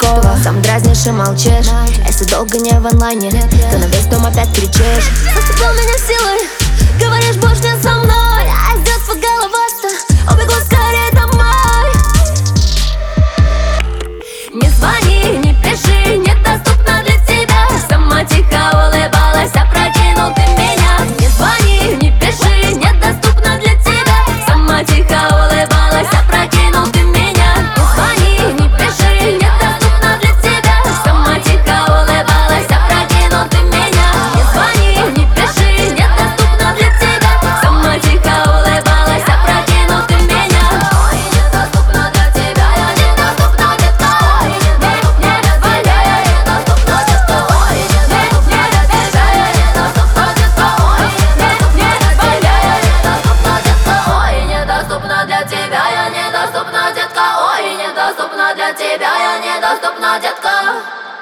такого. Сам дразнишь и молчишь. Если долго не в онлайне, то на весь дом опять кричишь. Зацепил меня силой, говоришь, больше не со мной. А с детства головаста, убегу скорее домой. Не звони, не пиши, недоступна для тебя. Сама тихо улыбалась, опрокинул ты меня. Не звони, не пиши, недоступна для тебя. Сама тихо улыбалась, опрокинул ты меня. Не звони, не пиши, недоступна для тебя. Сама тихо улыбалась, опрокинул ты меня. Не звони, не пиши, недоступна для тебя. Сама тихо улыбалась, опрокинул ты меня. Ой, недоступна для тебя, я недоступна, детка. Ой, недоступна для тебя, я недоступна, детка. Ой, недоступна для тебя, я недоступна, детка. Ой, недоступна для тебя, я недоступна, детка. Ой, недоступна для тебя, я недоступна, детка.